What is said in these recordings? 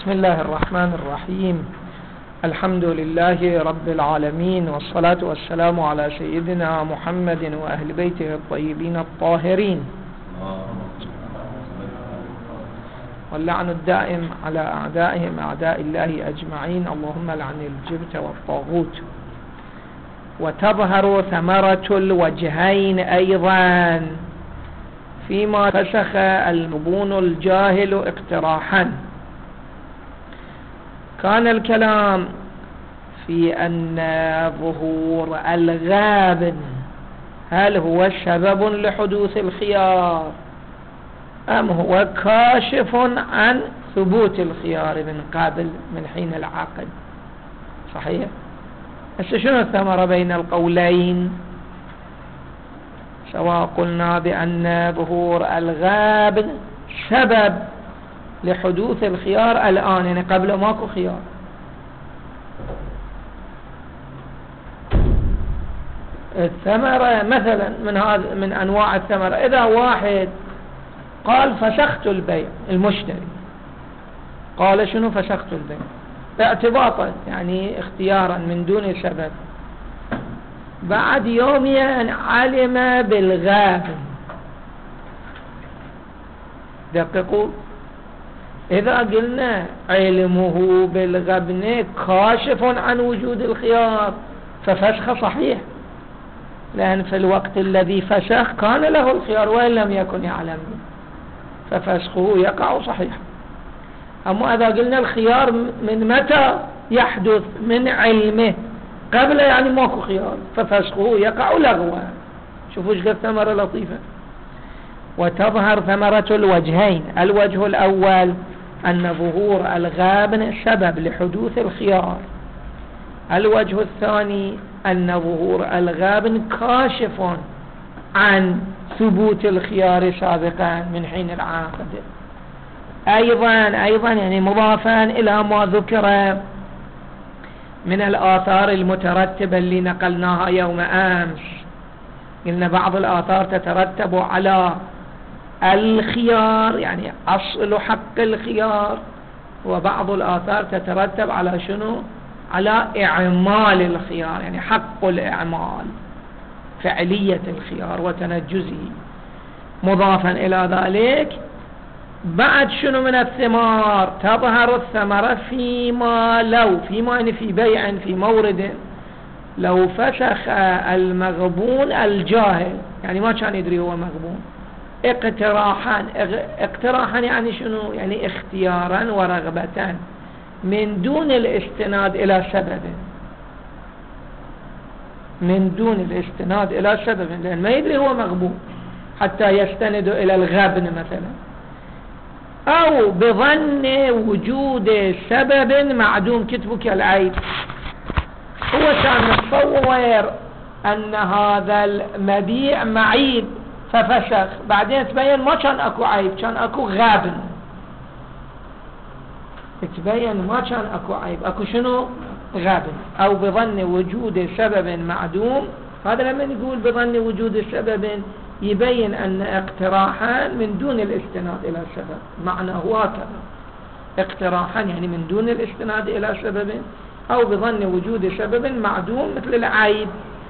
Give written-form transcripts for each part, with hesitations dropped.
بسم الله الرحمن الرحيم. الحمد لله رب العالمين، والصلاة والسلام على سيدنا محمد وأهل بيته الطيبين الطاهرين، واللعن الدائم على أعدائهم أعداء الله أجمعين. اللهم لعن الجبت والطاغوت. وتظهر ثمرة الوجهين أيضا فيما فسخ المبون الجاهل اقتراحا. كان الكلام في أن ظهور الغابن هل هو سبب لحدوث الخيار أم هو كاشف عن ثبوت الخيار من قبل من حين العقد. صحيح؟ بس شنو الثمرة بين القولين؟ سواء قلنا بأن ظهور الغابن سبب لحدوث الخيار الآن، يعني قبل ماكو خيار. الثمرة مثلا من أنواع الثمرة، إذا واحد قال فسخت البيع، المشتري قال شنو فسخت البيع اعتباطا يعني اختيارا من دون سبب، بعد يومين علم بالغابن. دققوا، إذا قلنا علمه بالغبن كاشف عن وجود الخيار ففسخ صحيح، لأن في الوقت الذي فسخ كان له الخيار وإن لم يكن يعلم، ففسخه يقع صحيح. أما إذا قلنا الخيار من متى يحدث؟ من علمه، قبل يعني ماكو خيار، ففسخه يقع لغوا. شوفوا ايش قد ثمرة لطيفة. وتظهر ثمرة الوجهين. الوجه الأول أن ظهور الغابن سبب لحدوث الخيار. الوجه الثاني أن ظهور الغابن كاشف عن ثبوت الخيار سابقا من حين العقد. أيضا يعني مضافا إلى ما ذكر من الآثار المترتبة اللي نقلناها يوم أمس. قلنا بعض الآثار تترتب على الخيار يعني أصل حق الخيار، وبعض الآثار تترتب على شنو؟ على إعمال الخيار، يعني حق الإعمال، فعلية الخيار وتنجزه. مضافا إلى ذلك بعد شنو من الثمار؟ تظهر الثمرة فيما يعني في بيع في مورد لو فسخ المغبون الجاهل، يعني ما كان يدري هو مغبون، اقتراحا يعني شنو؟ يعني اختيارا ورغبة من دون الاستناد إلى سبب، من دون الاستناد إلى سبب، لأن ما يدري هو مغبون حتى يستند إلى الغبن مثلا، أو بظن وجود سبب معدوم كتبك العيب. هو كان يتصور أن هذا المبيع معيب ففسخ، بعدين تبين ما كان أكو عيب، كان أكو غابن. تبين ما كان أكو عيب، أكو شنو؟ غابن. أو بظن وجود سبب معدوم. هذا لما نقول بظن وجود سبب يبين أن اقتراحا من دون الاستناد إلى سبب، معناه هكذا. اقتراحا يعني من دون الاستناد إلى سبب، أو بظن وجود سبب معدوم مثل العيب،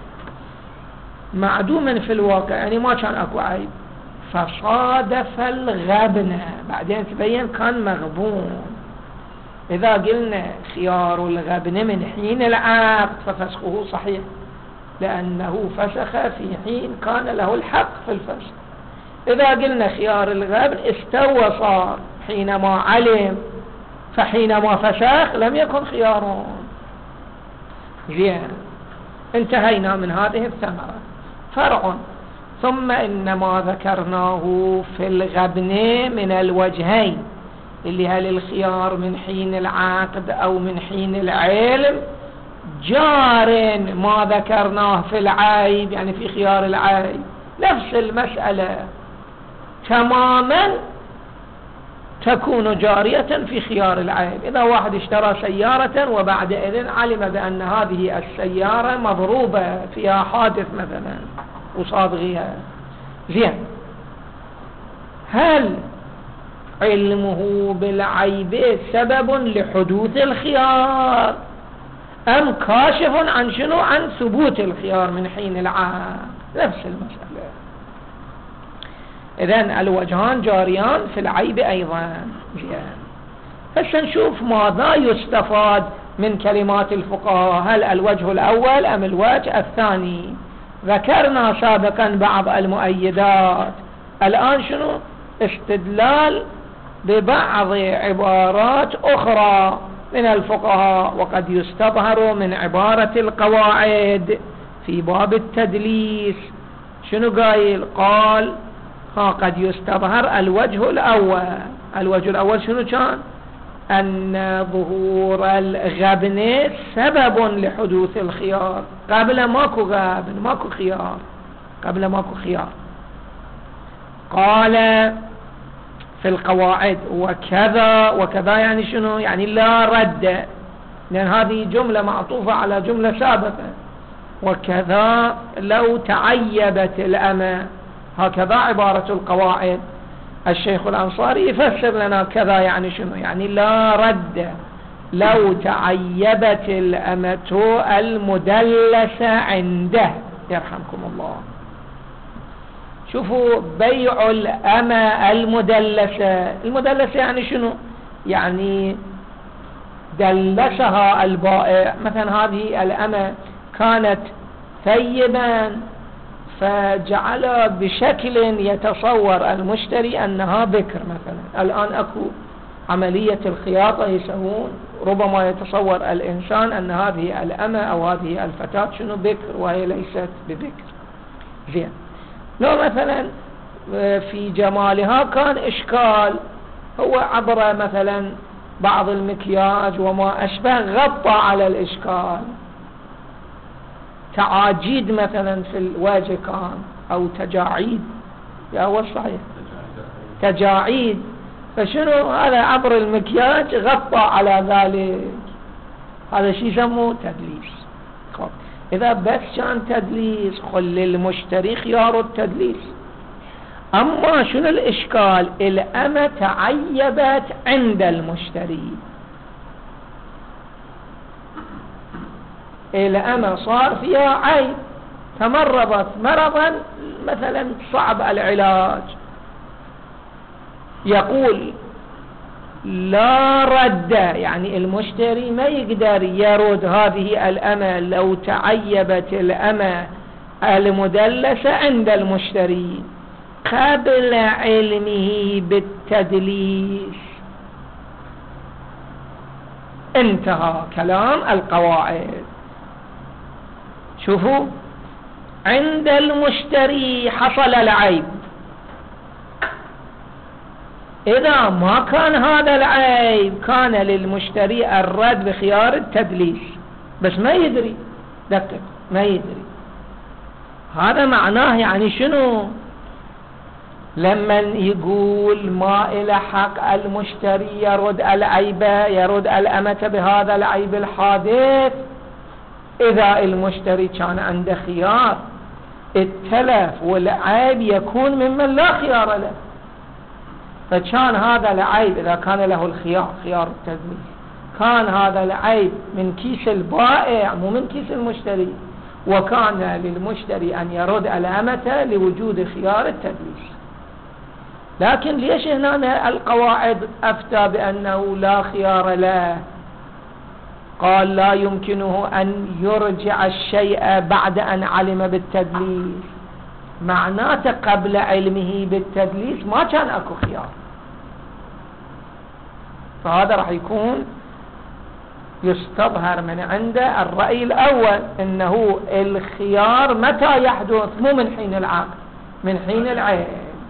معدوما في الواقع يعني ما كان أكو عيب، فصادف الغبن، بعدين تبين كان مغبون. إذا قلنا خيار الغبن من حين العقد ففسخه صحيح، لأنه فسخ في حين كان له الحق في الفسخ. إذا قلنا خيار الغبن استوى صار حينما علم، فحينما فسخ لم يكن خيار. زين، انتهينا من هذه الثمرة. فرع. ثم إن ما ذكرناه في الغبن من الوجهين اللي هل الخيار من حين العقد أو من حين العلم جار ما ذكرناه في العيب، يعني في خيار العيب نفس المسألة تماما تكون جارية في خيار العيب. إذا واحد اشترى سيارة وبعد إذن علم بأن هذه السيارة مضروبة فيها حادث مثلا وصابغيها، زين، هل علمه بالعيب سبب لحدوث الخيار أم كاشف عن شنو؟ عن ثبوت الخيار من حين العقد؟ نفس المسألة. إذن الوجهان جاريان في العيب أيضا. هسه نشوف ماذا يستفاد من كلمات الفقهاء، هل الوجه الأول أم الوجه الثاني؟ ذكرنا سابقا بعض المؤيدات، الآن شنو؟ استدلال ببعض عبارات أخرى من الفقهاء. وقد يستظهر من عبارة القواعد في باب التدليس شنو قايل؟ قال قد يستظهر الوجه الأول. الوجه الأول شنو كان؟ أن ظهور الغبن سبب لحدوث الخيار. قبل ماكو غبن ماكو خيار، قبل ماكو خيار. قال في القواعد وكذا وكذا، يعني شنو؟ يعني لا رد، لأن هذه جملة معطوفة على جملة سابقة. وكذا لو تعيبت الأمة، هكذا عبارة القواعد. الشيخ الأنصاري يفسر لنا كذا يعني شنو؟ يعني لا رد لو تعيبت الأمة المدلسة عنده، يرحمكم الله. شوفوا، بيع الأمة المدلسة يعني شنو؟ يعني دلسها البائع. مثلا هذه الأمة كانت ثيبا فجعل بشكل يتصور المشتري أنها بكر مثلا. الآن أكو عملية الخياطة يسوون، ربما يتصور الإنسان أن هذه الأمة أو هذه الفتاة شنو؟ بكر، وهي ليست ببكر. زين، لو مثلا في جمالها كان إشكال، هو عبر مثلا بعض المكياج وما أشبه غطى على الإشكال، تعاجيد مثلا في الوجه كان أو تجاعيد، يا هو صحيح تجاعيد، فشنو هذا؟ عبر المكياج غطى على ذلك، هذا شيء يسموه تدليس. خب إذا بس كان تدليس خل للمشتري خيار التدليس. أما شنو الإشكال؟ الأمة تعيبت عند المشتري، الأمة صار فيها عيب، تمرضت مرضا مثلا صعب العلاج. يقول لا رد، يعني المشتري ما يقدر يرد هذه الأمة لو تعيبت الأمة المدلسة عند المشتري قبل علمه بالتدليس. انتهى كلام القواعد. شوفوا، عند المشتري حصل العيب، إذا ما كان هذا العيب كان للمشتري الرد بخيار التدليس، بس ما يدري، دقق ما يدري. هذا معناه يعني شنو؟ لما يقول ما إلى حق المشتري يرد العيب، يرد الأمة بهذا العيب الحادث، إذا المشتري كان عنده خيار التلف والعيب يكون ممن لا خيار له، فكان هذا العيب إذا كان له الخيار، خيار التدليس، كان هذا العيب من كيس البائع مو من كيس المشتري، وكان للمشتري أن يرد الأمة لوجود خيار التدليس. لكن ليش هنا القواعد أفتى بأنه لا خيار له؟ قال لا يمكنه أن يرجع الشيء بعد أن علم بالتدليس، معناته قبل علمه بالتدليس ما كان أكو خيار. فهذا راح يكون يستظهر من عنده الرأي الأول، إنه الخيار متى يحدث؟ مو من حين العقد، من حين العين.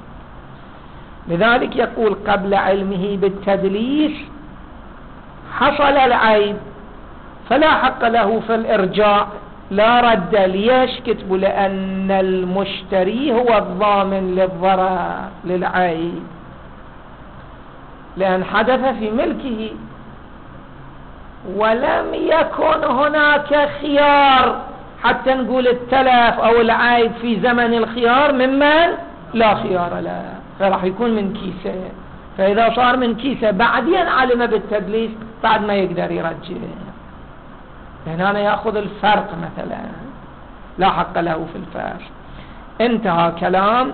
لذلك يقول قبل علمه بالتدليس حصل العيب فلا حق له في الإرجاع، لا رد. ليش كتبوا؟ لأن المشتري هو الضامن للضرر للعيب، لأن حدث في ملكه، ولم يكن هناك خيار حتى نقول التلف أو العيب في زمن الخيار ممن لا خيار له، فراح يكون من كيسه. فإذا صار من كيسه بعدين علم بالتدليس بعد ما يقدر يرجع، هنا يأخذ الفرق مثلا، لا حق له في الفرق. انتهى كلام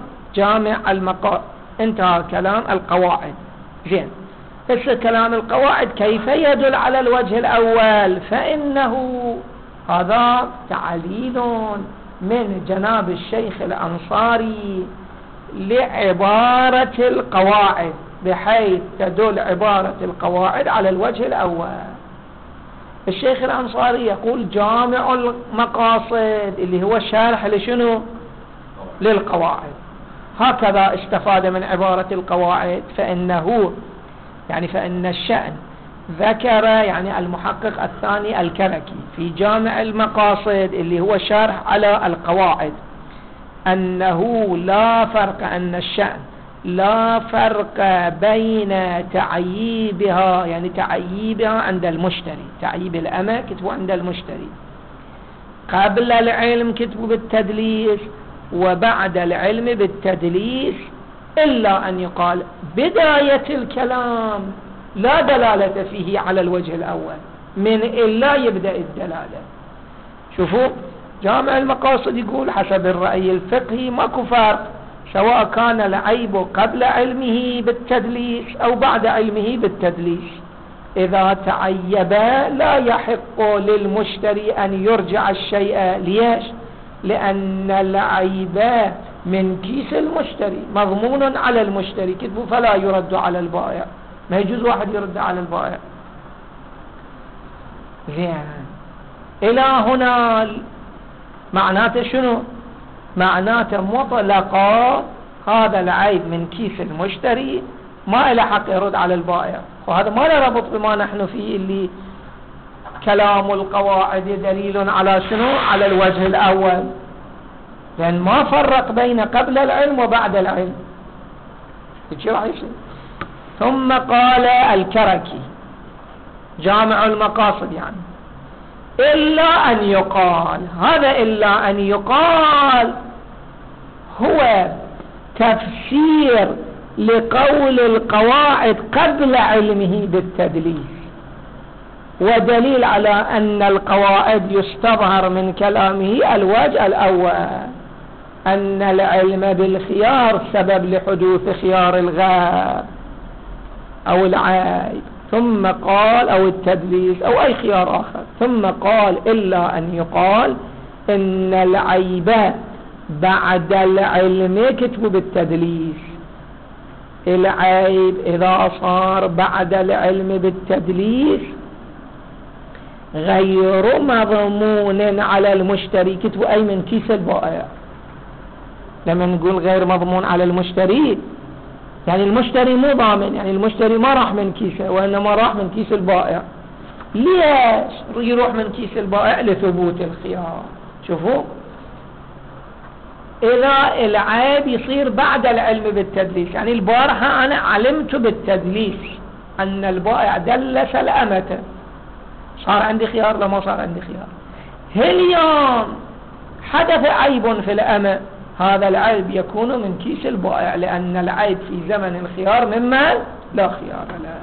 انتهى كلام القواعد. زين، هسه كلام القواعد كيف يدل على الوجه الأول؟ فإنه هذا تعليل من جناب الشيخ الأنصاري لعبارة القواعد، بحيث تدل عبارة القواعد على الوجه الأول. الشيخ الأنصاري يقول جامع المقاصد اللي هو الشارح لشنو؟ للقواعد. هكذا استفاد من عبارة القواعد، فإنه يعني فإن الشأن ذكر يعني المحقق الثاني الكركي في جامع المقاصد اللي هو شرح على القواعد أنه لا فرق، أن الشأن لا فرق بين تعييبها، يعني تعييبها عند المشتري، تعييب الأمة كتبوا عند المشتري قبل العلم كتبوا بالتدليس وبعد العلم بالتدليس، إلا أن يقال بداية الكلام لا دلالة فيه على الوجه الأول، من إلا يبدأ الدلالة. شوفوا جامع المقاصد يقول حسب الرأي الفقهي ماكو فرق سواء كان العيب قبل علمه بالتدليس أو بعد علمه بالتدليس. إذا تعيب لا يحق للمشتري أن يرجع الشيء. ليش؟ لأن العيب من كيس المشتري مضمون على المشتري كتبه، فلا يرد على البائع. ما يجوز واحد يرد على البائع. زين، إلى هنا معناته شنو؟ معناته مطلقا هذا العيب من كيس المشتري ما له حق يرد على البائع. وهذا ما له ربط بما نحن فيه اللي كلام القواعد دليل على شنو؟ على الوجه الأول، لأن ما فرق بين قبل العلم وبعد العلم. ثم قال الكركي جامع المقاصد يعني إلا أن يقال، هذا إلا أن يقال هو تفسير لقول القواعد قبل علمه بالتدليس، ودليل على أن القواعد يستظهر من كلامه الوجه الأول، أن العلم بالخيار سبب لحدوث خيار الغاب أو العيب، ثم قال أو التدليس أو أي خيار آخر. ثم قال إلا أن يقال إن العيب بعد العلم كتبوا بالتدليس، العيب إذا صار بعد العلم بالتدليس غير مضمون على المشتري كتبوا أي من كيس البائع. لما نقول غير مضمون على المشتري يعني المشتري مو ضامن، يعني المشتري ما راح من كيسه وإنما راح من كيس البائع. ليش يروح من كيس البائع؟ لثبوت الخيار. شوفوا، إذا العيب يصير بعد العلم بالتدليس، يعني البارحة أنا علمت بالتدليس أن البائع دلس الأمة، صار عندي خيار لما صار عندي خيار. اليوم حدث عيب في الأمة، هذا العيب يكون من كيس البائع، لأن العيب في زمن الخيار مما لا خيار له.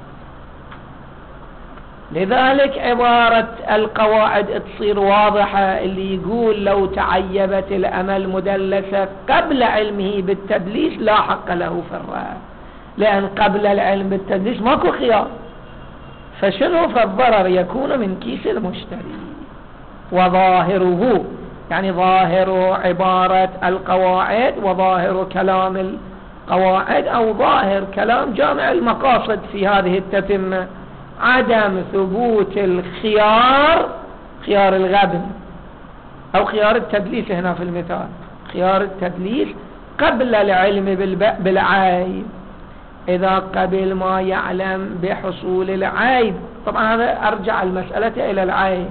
لذلك عبارة القواعد تصير واضحة، اللي يقول لو تعيبت الأمة المدلسة قبل علمه بالتدليس لا حق له في الرأي، لأن قبل العلم بالتدليس ماكو خيار، فشنو؟ فالضرر يكون من كيس المشتري. وظاهره يعني ظاهر عبارة القواعد وظاهر كلام القواعد أو ظاهر كلام جامع المقاصد في هذه التتمة عدم ثبوت الخيار، خيار الغبن أو خيار التدليس هنا في المثال، خيار التدليس قبل العلم بالعيب. إذا قبل ما يعلم بحصول العيب، طبعا هذا أرجع المسألة إلى العيب.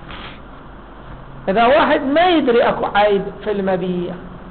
إذا واحد ما يدري أكو عيب في المبيع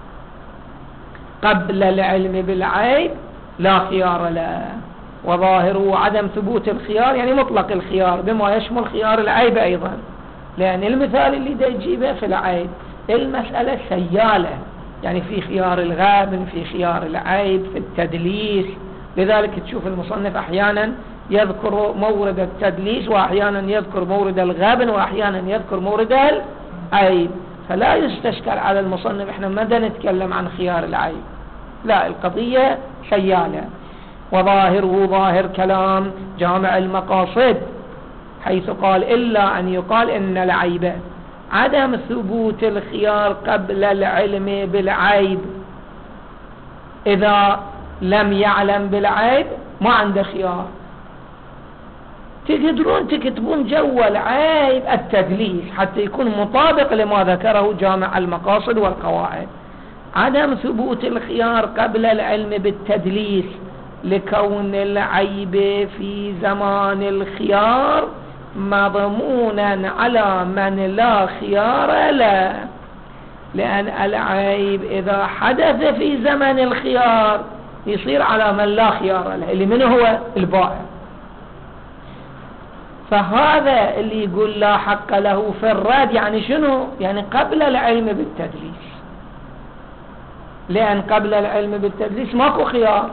قبل العلم بالعيب لا خيار له، وظاهره عدم ثبوت الخيار يعني مطلق الخيار بما يشمل خيار العيب أيضا، لأن المثال اللي دا يجيبه في العيب المسألة سيالة، يعني في خيار الغابن، في خيار العيب، في التدليس، لذلك تشوف المصنف أحيانا يذكر مورد التدليس، وأحيانا يذكر مورد الغبن، وأحيانا يذكر مورد العيب. فلا يستشكل على المصنف، احنا ماذا نتكلم عن خيار العيب، لا، القضية شيالة. وظاهره ظاهر كلام جامع المقاصد، حيث قال إلا أن يقال إن العيب عدم ثبوت الخيار قبل العلم بالعيب. إذا لم يعلم بالعيب ما عنده خيار. تقدرون تكتبون جو العيب التدليس حتى يكون مطابق لما ذكره جامع المقاصد والقواعد. عدم ثبوت الخيار قبل العلم بالتدليس لكون العيب في زمان الخيار مضمونا على من لا خيار له، لأن العيب إذا حدث في زمن الخيار يصير على من لا خيار له، اللي من هو البائع. فهذا اللي يقول لا حق له في الرد، يعني شنو؟ يعني قبل العلم بالتدليس، لأن قبل العلم بالتدليس ماكو خيار.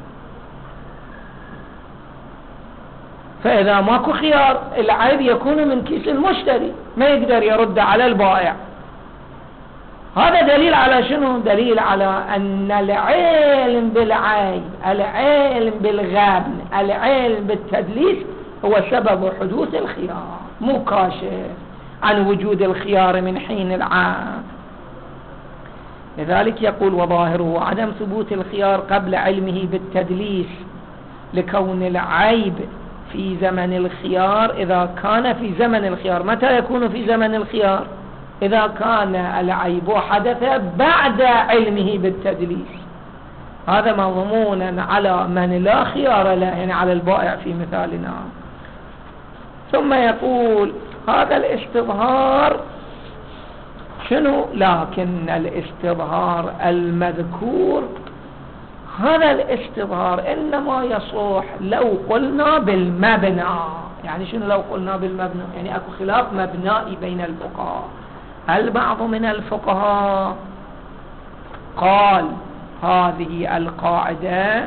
فإذا ماكو خيار العيب يكون من كيس المشتري، ما يقدر يرد على البائع. هذا دليل على شنو؟ دليل على أن العلم بالعيب، العلم بالغبن، العلم بالتدليس هو سبب حدوث الخيار، مو كاشف عن وجود الخيار من حين العام. لذلك يقول وظاهره عدم ثبوت الخيار قبل علمه بالتدليس لكون العيب في زمن الخيار. إذا كان في زمن الخيار، متى يكون في زمن الخيار؟ إذا كان العيب حدث بعد علمه بالتدليس، هذا مضمونا على من لا خيار له، يعني على البائع في مثالنا. ثم يقول هذا الاستظهار شنو؟ لكن الاستظهار المذكور، هذا الاستظهار إنما يصح لو قلنا بالمبنى. يعني شنو لو قلنا بالمبنى؟ يعني أكو خلاف مبنائي بين الفقهاء. البعض من الفقهاء قال هذه القاعدة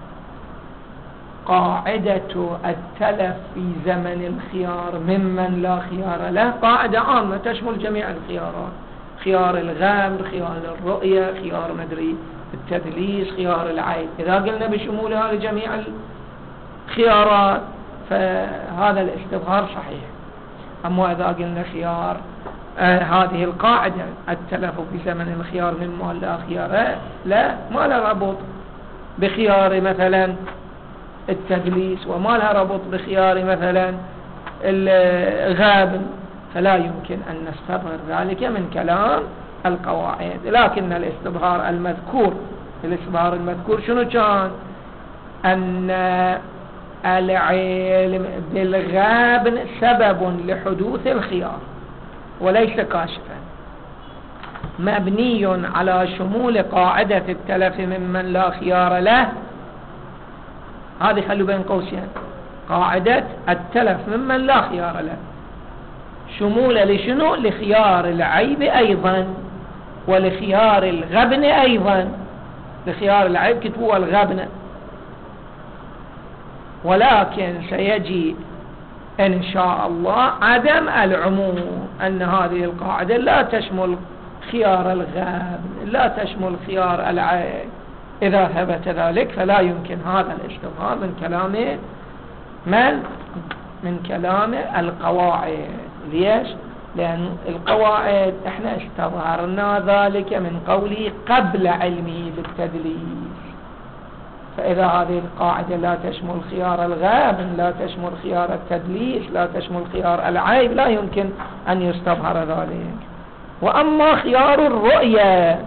قاعدة التلف في زمن الخيار ممن لا خيار له قاعدة عامة تشمل جميع الخيارات، خيار الغمر، خيار الرؤية، خيار مدري التدليس، خيار العيب. إذا قلنا بشمولها لجميع الخيارات فهذا الاستظهار صحيح. أما إذا قلنا خيار هذه القاعدة التلف في زمن الخيار مما لا خيار لا، ما لها ربط بخيار مثلا التدليس، وما لها ربط بخيار مثلا الغابن، فلا يمكن أن نستظهر ذلك من كلام القواعد. لكن الاستظهار المذكور، الاستظهار المذكور شنو كان؟ أن العلم بالغابن سبب لحدوث الخيار وليس كاشفا، مبني على شمول قاعدة التلف ممن لا خيار له. هذه خلوا بين قوسين، قاعدة التلف ممن لا خيار له شمولة لشنو؟ لخيار العيب أيضا ولخيار الغبن أيضا. لخيار العيب كتبوا الغبن، ولكن سيجي إن شاء الله عدم العموم، أن هذه القاعدة لا تشمل خيار الغبن، لا تشمل خيار العيب. إذا ثبت ذلك فلا يمكن هذا الاستظهار من كلام من كلام القواعد. ليش؟ لأن القواعد احنا استظهرنا ذلك من قوله قبل علمه بالتدليس. فإذا هذه القاعدة لا تشمل خيار الغابن، لا تشمل خيار التدليس، لا تشمل خيار العيب، لا يمكن أن يستظهر ذلك. وأما خيار الرؤية،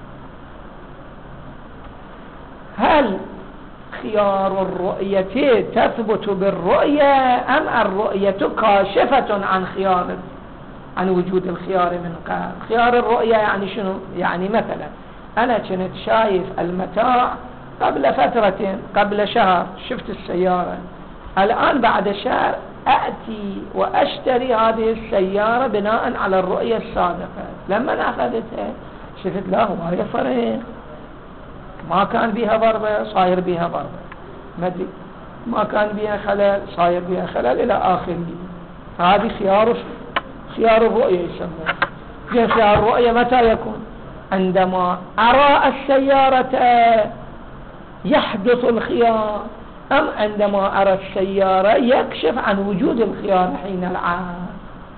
هل خيار الرؤية تثبت بالرؤية أم الرؤية كاشفة عن وجود الخيار من قبل؟ خيار الرؤية يعني شنو؟ يعني مثلا أنا كنت شايف المتاع قبل فترة، قبل شهر شفت السيارة، الآن بعد شهر أأتي وأشتري هذه السيارة بناء على الرؤية السابقة. لما أخذتها شفت لا، هو فرق، ما كان بها ضربة، صاير بها ضربة. مدري ما كان بها خلل صاير بها خلل إلى آخره. هذه خيار الرؤية يسمى. في خيار الرؤية متى يكون؟ عندما أرى السيارة يحدث الخيار، أم عندما أرى السيارة يكشف عن وجود الخيار حين العام.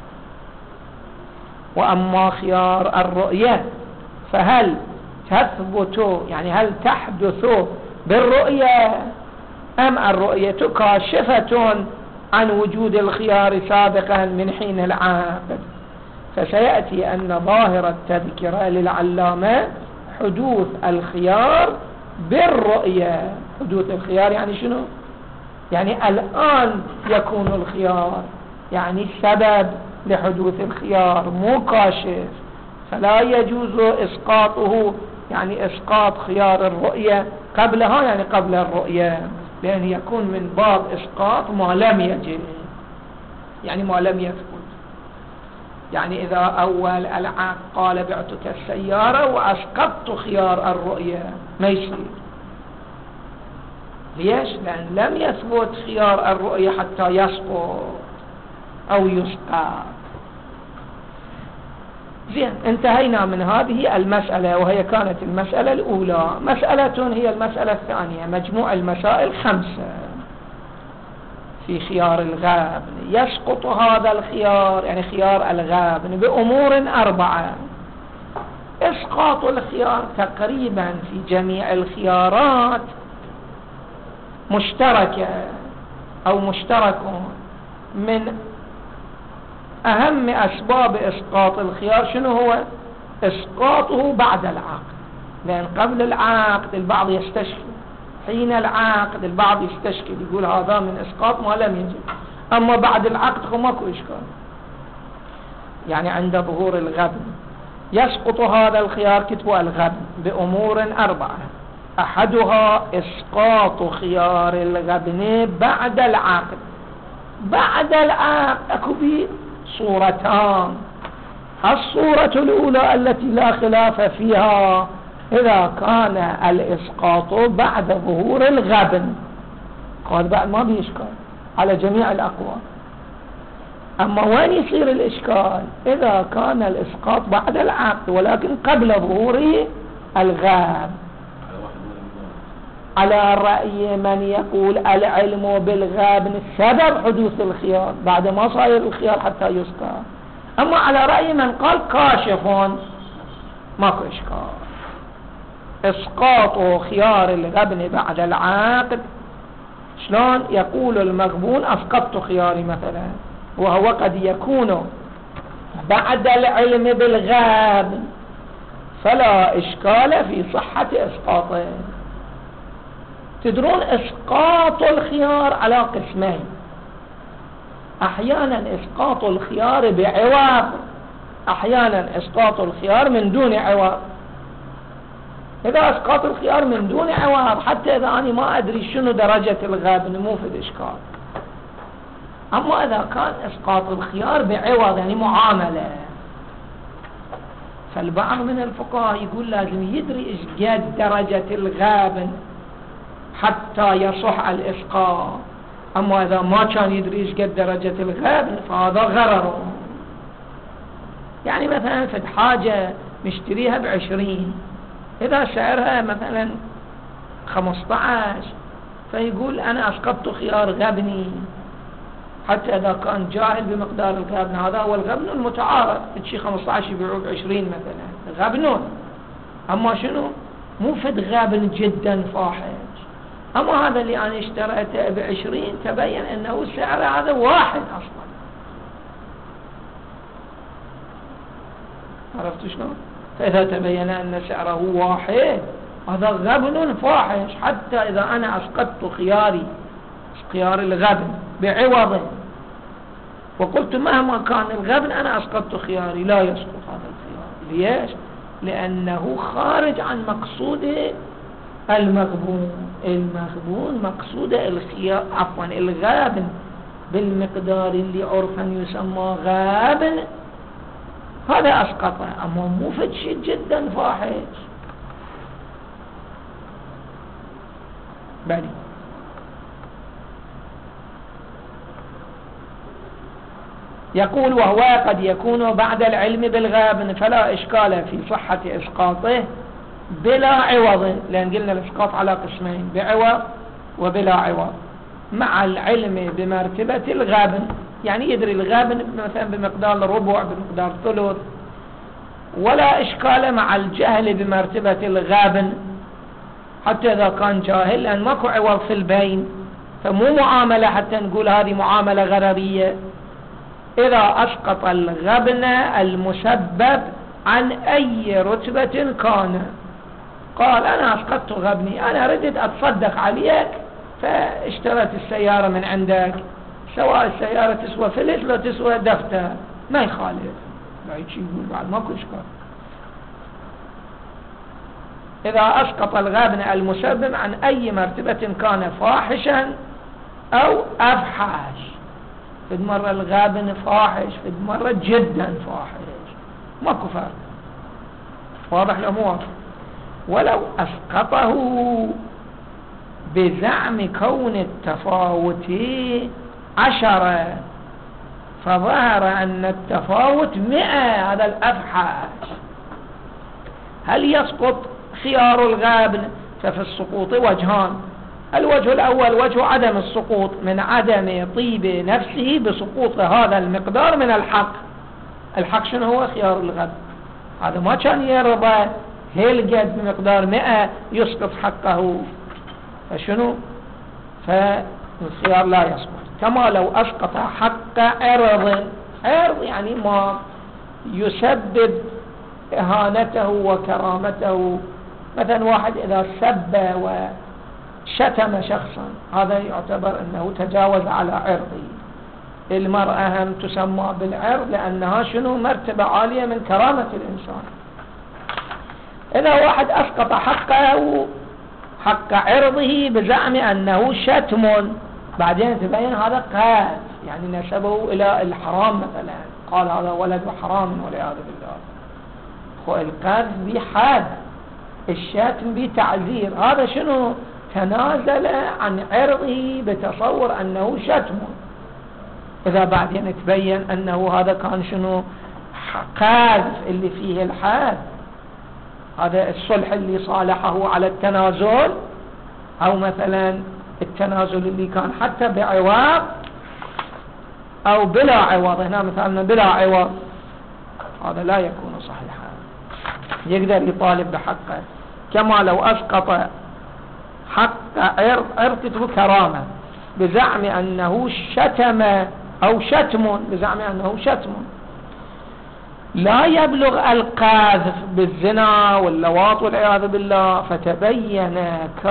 وأما خيار الرؤية فهل تثبت، يعني هل تحدث بالرؤية أم الرؤية كاشفة عن وجود الخيار سابقا من حين العقد. فسيأتي أن ظاهر التذكرة للعلامة حدوث الخيار بالرؤية. حدوث الخيار يعني شنو؟ يعني الآن يكون الخيار، يعني سبب لحدوث الخيار مو كاشف، فلا يجوز إسقاطه، يعني إسقاط خيار الرؤية قبلها، يعني قبل الرؤية، لأن يكون من باب إسقاط ما لم يجد، يعني ما لم يثبت. يعني إذا أول العقد قال بعتك السيارة وأسقطت خيار الرؤية ما يصير. ليش؟ لأن لم يثبت خيار الرؤية حتى يسقط أو يسقط. زين، انتهينا من هذه المسألة، وهي كانت المسألة الأولى. مسألة هي المسألة الثانية. مجموع المسائل 5 في خيار الغابن. يسقط هذا الخيار، يعني خيار الغابن، بأمور 4. إسقاط الخيار تقريبا في جميع الخيارات مشتركة أو مشترك. من أهم أسباب إسقاط الخيار شنو هو؟ إسقاطه بعد العقد. لأن قبل العقد البعض يستشكل، حين العقد البعض يستشكل يقول هذا من إسقاط ما لم يجب، أما بعد العقد ماكو إشكال. يعني عند ظهور الغبن يسقط هذا الخيار، كتبوا الغبن، بأمور 4. أحدها إسقاط خيار الغبن بعد العقد. بعد العقد أكو به صورتان. الصورة الأولى التي لا خلاف فيها إذا كان الإسقاط بعد ظهور الغبن، قال بعد ما بيشكال على جميع الأقوال. أما وين يصير الإشكال؟ إذا كان الإسقاط بعد العقد ولكن قبل ظهور الغبن. على رأي من يقول العلم بالغبن سبب حدوث الخيار بعد ما صاير الخيار حتى يسقط. أما على رأي من قال كاشف ماكو إشكال. إسقاط خيار الغبن بعد العقد شلون؟ يقول المغبون أسقطت خياري مثلا، وهو قد يكون بعد العلم بالغبن، فلا إشكال في صحة إسقاطه. تدرون إسقاط الخيار على قسمين. أحيانا إسقاط الخيار بعوض، أحيانا إسقاط الخيار من دون عوض. إذا أسقاط الخيار من دون عوض، حتى إذا أنا ما أدري شنو درجة الغبن مو في إشكال. أما إذا كان إسقاط الخيار بعوض، يعني معاملة، فالبعض من الفقهاء يقول لازم يدري إيش قد درجة الغبن حتى يصح الإسقاط. أما إذا ما كان يدري إيش قد درجة الغبن فهذا غرر. يعني مثلا في حاجة مشتريها ب20، إذا سعرها مثلا 15، فيقول أنا أسقطت خيار غبني، حتى إذا كان جاهل بمقدار الغبن. هذا هو الغبن المتعارف، شيء 15 يبيعوه ب20 مثلا، غبنون. أما شنو؟ مو فد غبن جدا فاحش. أما هذا اللي أنا اشتريته ب20 تبين أنه سعره هذا واحد أصلا. عرفت شلون؟ فإذا تبين أن سعره واحد هذا غبن فاحش، حتى إذا أنا أسقطت خيار الغبن بعوض وقلت مهما كان الغبن أنا أسقطت خياري، لا يسقط هذا الخيار. ليش؟ لأنه خارج عن مقصود المغبون. المغبون مقصود الخيار، عفوا الغابن، بالمقدار اللي عرفا يسمى غابن، هذا أسقطه. أما مو فد شيء جدا فاحش. بلي يقول وهو قد يكون بعد العلم بالغابن فلا إشكال في صحة إسقاطه بلا عوض، لأن قلنا الإسقاط على قسمين، بعوض وبلا عوض، مع العلم بمرتبة الغابن. يعني يدري الغابن مثلا بمقدار ربع، بمقدار ثلث، ولا إشكال مع الجهل بمرتبة الغابن حتى إذا كان جاهل، لأن ماكو عوض في البين، فمو معاملة حتى نقول هذه معاملة غررية. إذا أسقط الغبن المسبب عن أي رتبة كان، قال أنا أسقطت غبني، أنا ردت أتصدق عليك فاشتريت السيارة من عندك، سواء السيارة تسوى فلس لو تسوى دفتر ما يخالف، بعد شي يقول بعد ماكو إشكال. إذا أسقط الغبن المسبب عن أي مرتبة كان فاحشا أو أفحش، في مرة الغابن فاحش، في مرة جدا فاحش، ماكو فرق، واضح لو مو واضح. ولو أسقطه بزعم كون التفاوت 10 فظهر أن التفاوت 100، هذا الأفحش، هل يسقط خيار الغابن؟ ففي السقوط وجهان. الوجه الأول وجه عدم السقوط من عدم طيب نفسه بسقوط هذا المقدار من الحق. الحق شنو هو؟ خيار الغبن، هذا ما كان يرضى هيلقد بمقدار 100 يسقط حقه، فشنو؟ فالخيار لا يسقط. كما لو أسقط حق عرض، عرض يعني ما يسبب إهانته وكرامته، مثلا واحد إذا سب وشتم شخصا هذا يعتبر أنه تجاوز على عرضه. المرأة هم تسمى بالعرض لأنها شنو؟ مرتبة عالية من كرامة الإنسان. إذا واحد أسقط حقه حق عرضه بزعم أنه شتم، بعدين تبين هذا قاذف، يعني نسبه إلى الحرام، مثلا قال هذا ولد حرام والعياذ بالله، القاذف بحد، الشتم بتعزير، هذا شنو؟ تنازل عن عرضه بتصور أنه شتم. إذا بعدين تبين أنه هذا كان شنو؟ قاذف اللي فيه الحد، هذا الصلح اللي صالحه على التنازل، أو مثلا التنازل اللي كان حتى بعوض أو بلا عوض، هنا مثلا بلا عوض، هذا لا يكون صحيحا، يقدر يطالب بحقه. كما لو أسقط حق عرض كرامة بزعم أنه شتم أو شتم، بزعم أنه شتم، لا يبلغ القاذف بالزنا واللواط والعياذ بالله، فتبين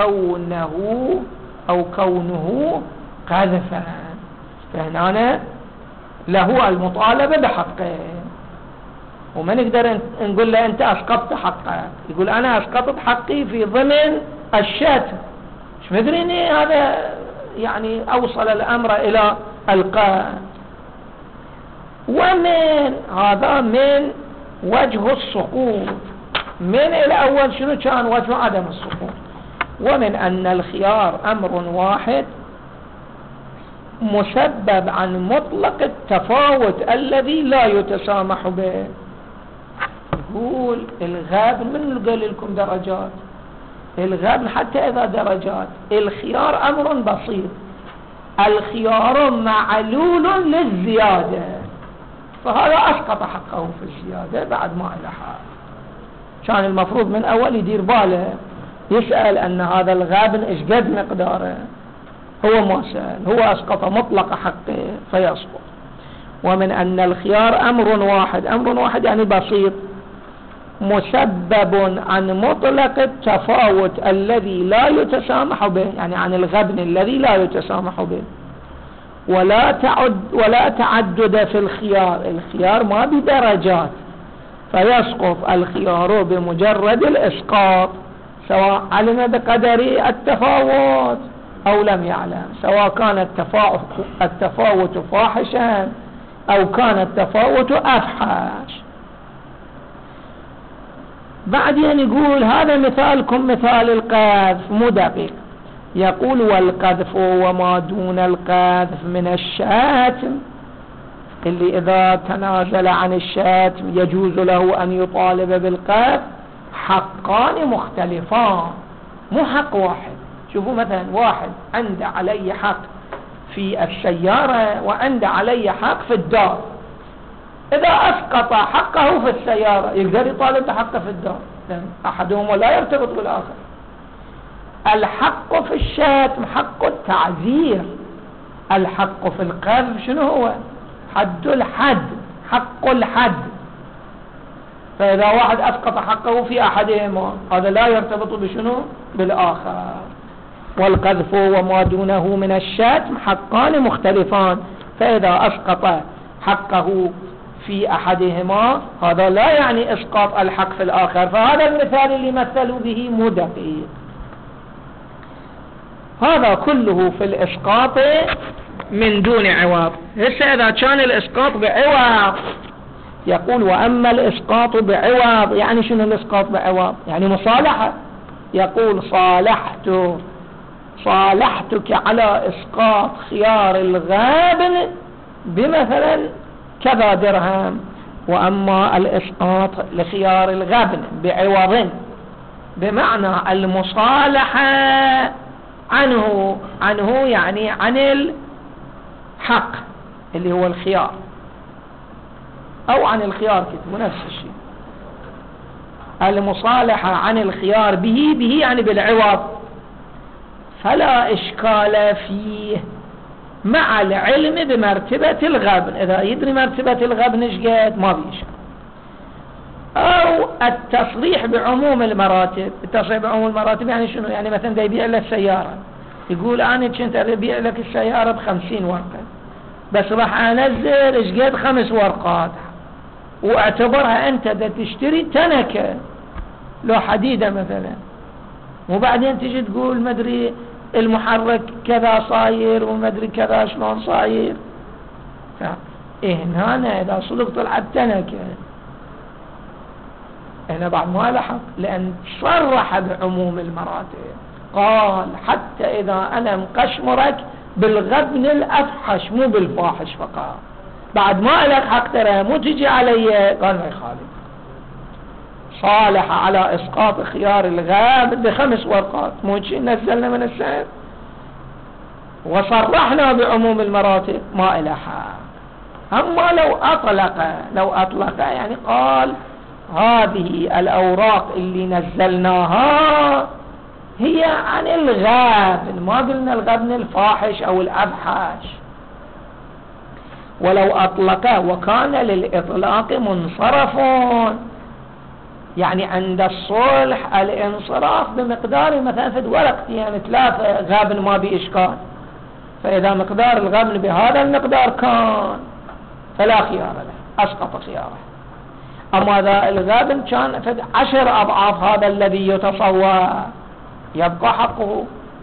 كونه قاذفا، فهنا له المطالبة بحقه، وما نقدر نقول له أنت أسقطت حقك، يقول أنا أسقطت حقي في ضمن الشتم، مش مدريني هذا يعني أوصل الأمر إلى القاذف. ومن هذا من وجه السقوط، من الأول شنو كان؟ وجه عدم السقوط. ومن أن الخيار أمر واحد مسبب عن مطلق التفاوت الذي لا يتسامح به. يقول الغابن، من قال لكم درجات؟ الغابن حتى إذا درجات، الخيار أمر بسيط، الخيار معلول للزيادة، فهذا أسقط حقه في الزيادة بعد ما ألحق. كان المفروض من أول يدير باله يسأل أن هذا الغابن إيش قد مقداره، هو ما سأل، هو أسقط مطلق حقه فيسقط. ومن أن الخيار أمر واحد، أمر واحد يعني بسيط، مسبب عن مطلق التفاوت الذي لا يتسامح به، يعني عن الغبن الذي لا يتسامح به، ولا تعدد في الخيار، الخيار ما بدرجات، فيسقط الخيار بمجرد الإسقاط، سواء علم بقدر التفاوت أو لم يعلم، سواء كان التفاوت فاحشا أو كان التفاوت أفحش. بعدين يقول هذا مثالكم مثال القذف مو دقيق، يقول والقذف وما دون القذف من الشتم اللي إذا تنازل عن الشاة يجوز له أن يطالب بالقذف حقان مختلفان مو حق واحد. شوفوا مثلا واحد عنده علي حق في السيارة وعنده علي حق في الدار، إذا أسقط حقه في السيارة يقدر يطالب بحقه في الدار، أحدهما لا يرتبط بالآخر. الحق في الشاتم حق التعزير، الحق في القذف شنو هو؟ حد الحد، حق الحد. فإذا واحد أسقط حقه في أحدهما هذا لا يرتبط بشنو؟ بالآخر. والقذف وما دونه من الشتم حقان مختلفان، فإذا أسقط حقه في أحدهما هذا لا يعني إسقاط الحق في الآخر. فهذا المثال اللي مثلوا به مو دقيق. هذا كله في الإسقاط من دون عوض. هسه إذا كان الإسقاط بعوض يقول وأما الإسقاط بعوض، يعني شنو الإسقاط بعوض؟ يعني مصالحة. يقول صالحتك على إسقاط خيار الغابن بمثلا كذا درهم، وأما الإسقاط لخيار الغبن بعوض بمعنى المصالحة عنه يعني عن الحق اللي هو الخيار، أو عن الخيار كتبوا نفس الشيء. المصالحة عن الخيار به يعني بالعوض، فلا إشكال فيه مع العلم بمرتبة الغبن. إذا يدري مرتبة الغبن إيش قد ما بيشكل. أو التصريح بعموم المراتب. التصريح بعموم المراتب يعني شنو؟ يعني مثلا دا يبيع لك سيارة، يقول أنا كنت أبيع لك السيارة ب50 ورقة، بس راح أنزل إيش قد 5 ورقات، واعتبرها أنت دا تشتري تنكة لو حديدة مثلا، وبعدين تجي تقول مدري المحرك كذا صاير ومدري كذا شلون صاير. هنا إذا صدق طلعت تنكة هنا بعد ما لحق، لأن صرح بعموم المراتب. قال حتى إذا أنا مقشمرك بالغبن الأفحش مو بالفاحش فقط، بعد ما لك حق ترى مو تجي علي. قال ما يخالف. صالح على إسقاط خيار الغاب ب5 ورقات، مو شيء نزلنا من السعر وصرحنا بعموم المراتب ما إلى حق. أما لو أطلق يعني قال هذه الأوراق اللي نزلناها هي عن الغابن، ما قلنا الغبن الفاحش أو الأفحش. ولو أطلق وكان للإطلاق منصرفون، يعني عند الصلح الانصراف بمقدار مثلا في ورق يعني 3 غابن ما بإشكال، فإذا مقدار الغبن بهذا المقدار كان فلا خيار له، أسقط خياره. أما إذا الغبن كان في 10 أضعاف هذا الذي يتصور يبقى حقه.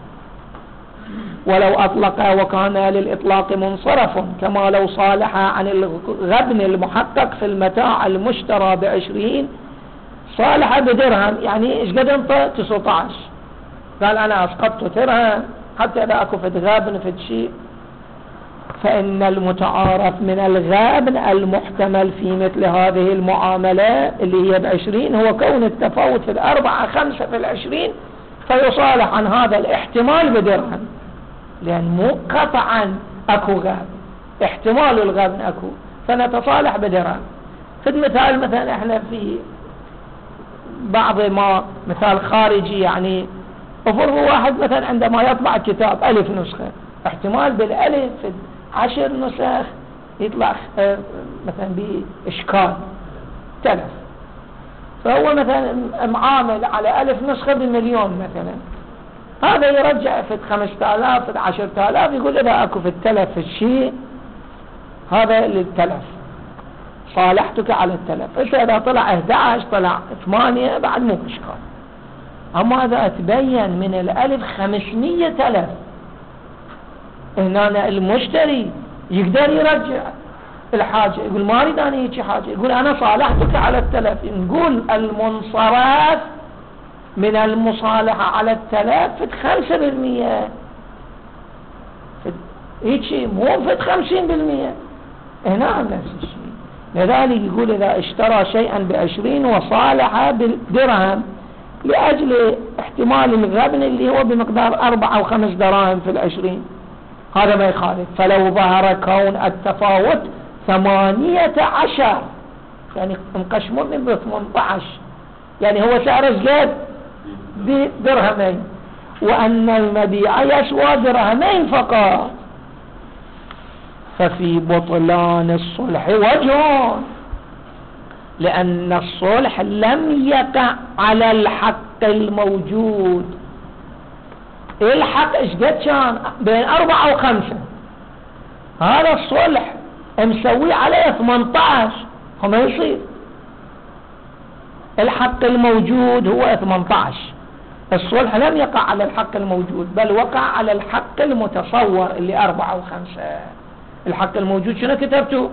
ولو أطلق وكان للإطلاق منصرف، كما لو صالح عن الغبن المحقق في المتاع المشترى ب20 صالح بدرهم، يعني إيش قد انت 19، قال أنا أسقطت درهم حتى إذا أكو في غابن في شيء. فإن المتعارف من الغابن المحتمل في مثل هذه المعاملة اللي هي ب20 هو كون التفاوت في 4 5 في 20، فيصالح عن هذا الاحتمال بدرهم، لأن مو قطعا أكو غابن، احتمال الغابن أكو، فنتصالح بدرهم. في المثال مثلا احنا في بعض ما مثال خارجي، يعني افرضوا واحد مثلا عندما يطبع كتاب 1000 نسخة، احتمال بالألف 10 نسخ يطلع مثلا بإشكال تلف، فهو مثلا معامل على 1000 نسخة ب1,000,000 مثلا، هذا يرجع في 5000 في 10,000، يقول إذا أكو في التلف في الشيء هذا للتلف، صالحتك على التلف. إذا طلع 11 طلع 8 بعد مو إشكال. أما إذا تبين من الألف 500 تلف، هنا المشتري يقدر يرجع الحاجة، يقول ما أريد أنا هيك حاجة، يقول أنا صالحتك على التلف. نقول المنصرف من المصالحة على التلف فد 5%، هيك مو فد 50%. هنا نفس الشيء. لذلك يقول إذا اشترى شيئا ب20 وصالح بالدرهم لأجل احتمال الغبن اللي هو بمقدار 4 أو 5 دراهم في 20، هذا ما يخالف. فلو ظهر كون التفاوت 18، يعني مقشمر من 18، يعني هو سعره زاد بدرهمين وأن المبيع يسوى درهمين فقط، ففي بطلان الصلح وجه، لأن الصلح لم يقع على الحق الموجود. الحق ايش قد كان؟ بين 4 أو 5. هذا الصلح مسوي عليه 18، فما يصير. الحق الموجود هو 18، الصلح لم يقع على الحق الموجود بل وقع على الحق المتصور اللي 4 أو 5. الحق الموجود شنو كتبته؟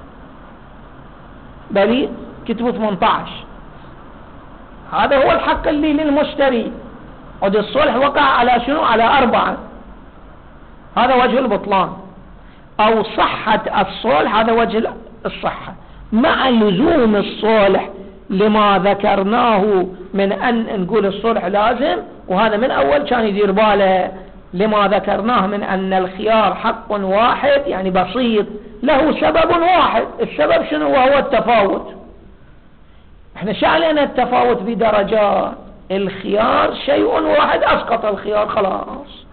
بل كتبه 18، هذا هو الحق اللي للمشتري. وده الصلح وقع على شنو؟ على 4. هذا وجه البطلان. أو صحة الصلح، هذا وجه الصحة، مع لزوم الصلح لما ذكرناه من أن نقول الصلح لازم، وهذا من أول كان يدير باله لما ذكرناه من أن الخيار حق واحد، يعني بسيط له سبب واحد. السبب شنو؟ وهو التفاوت. احنا شعلنا التفاوت بدرجات، الخيار شيء واحد أسقط الخيار خلاص،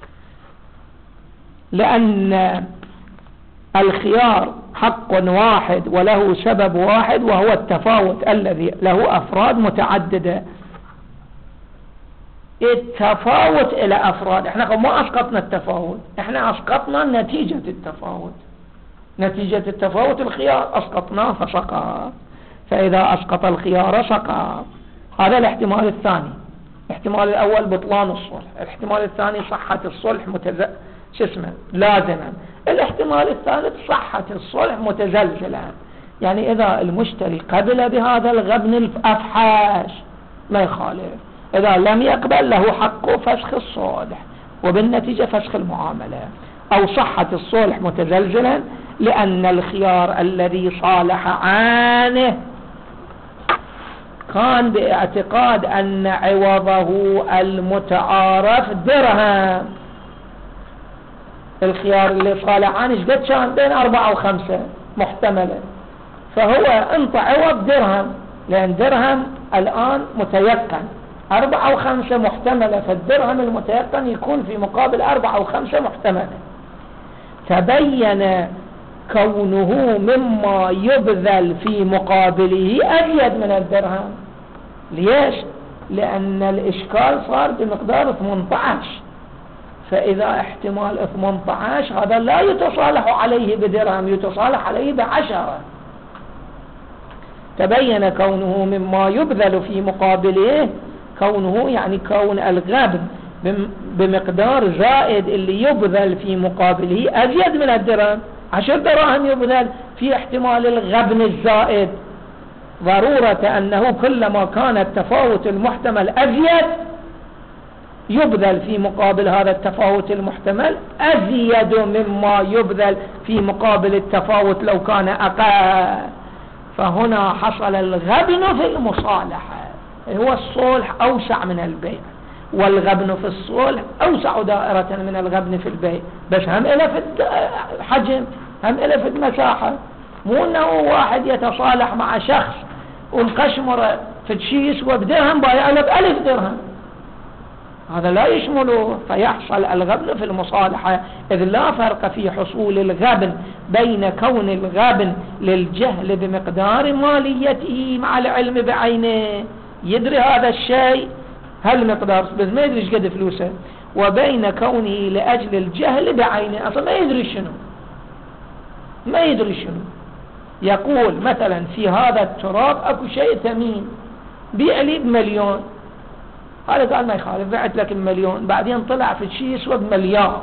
لأن الخيار حق واحد وله سبب واحد وهو التفاوت الذي له أفراد متعددة. التفاوت إلى أفراد، احنا ما أسقطنا التفاوت، احنا أسقطنا نتيجة التفاوت. نتيجة التفاوت الخيار أسقطناه فسقط، فإذا أسقط الخيار سقط. هذا الاحتمال الثاني. الاحتمال الأول بطلان الصلح، الاحتمال الثاني صحة الصلح لازما. الاحتمال الثالث صحة الصلح متزلزلا، يعني إذا المشتري قبل بهذا الغبن الأفحاش ما يخالف، إذا لم يقبل له حقه فسخ الصلح وبالنتيجة فسخ المعاملة. أو صحة الصلح متزلزلا لأن الخيار الذي صالح عنه كان باعتقاد أن عوضه المتعارف درهم. الخيار اللي صالح عنه قد كان؟ بين 4 أو 5 محتملة، فهو انطى عوض درهم، لأن درهم الآن متيقن. 4 أو 5 محتملة، فالدرهم المتيقن يكون في مقابل 4 أو 5 محتملة. تبين كونه مما يبذل في مقابله أزيد من الدرهم. ليش؟ لأن الإشكال صار بمقدار 18، فإذا احتمال 18 هذا لا يتصالح عليه بدرهم، يتصالح عليه ب10. تبين كونه مما يبذل في مقابله، كونه يعني كون الغبن بمقدار زائد اللي يبذل في مقابله أزيد من الدرهم. 10 دراهم يبذل في احتمال الغبن الزائد، ضرورة أنه كلما كان التفاوت المحتمل أزيد يبذل في مقابل هذا التفاوت المحتمل أزيد مما يبذل في مقابل التفاوت لو كان أقل. فهنا حصل الغبن في المصالحة. هو الصلح أوسع من البيع، والغبن في الصلح أوسع دائرة من الغبن في البيع، بس هم إلى في الحجم، هم إلى في المساحة. مو أنه واحد يتصالح مع شخص ومقشمر في شيء وبدرهم بايع له ب1000 درهم، هذا لا يشمله. فيحصل الغبن في المصالحة، إذ لا فرق في حصول الغبن بين كون الغبن للجهل بمقدار ماليته مع العلم بعينه، يدري هذا الشيء هالمقدار بس ما يدري ايش قد فلوسه، وبين كونه لأجل الجهل بعينه، أصلا ما يدري شنو، ما يدري شنو. يقول مثلا في هذا التراب اكو شيء ثمين، بيع لي ب1,000,000. هذا قال ما يخالف، بعت لك ب1,000,000، بعدين طلع في شيء يسوى ب1,000,000.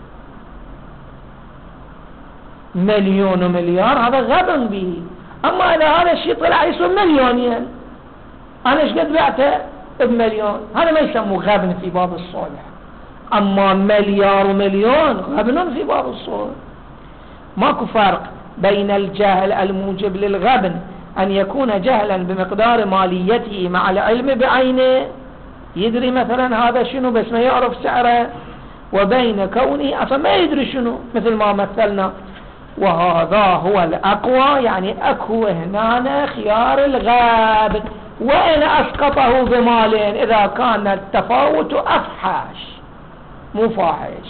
1,000,000 ومليار هذا غبن به. اما اذا هذا الشيء طلع يسوى 1,000,000 انا ايش قد بعته ب1,000,000، هذا ما يسموه غبن في باب الصلح. اما 1,000,000 ومليون غبن في باب الصلح. ماكو فرق بين الجهل الموجب للغبن أن يكون جهلا بمقدار ماليته مع العلم بعينه، يدري مثلا هذا شنو بس ما يعرف سعره، وبين كونه أصلا ما يدري شنو مثل ما مثلنا. وهذا هو الأقوى، يعني أكو هنا خيار الغابن وإن أسقطه بمالين إذا كان التفاوت أفحش مو فاحش.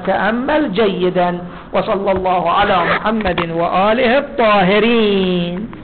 فتأمل جيدا. وصلى الله على محمد وآله الطاهرين.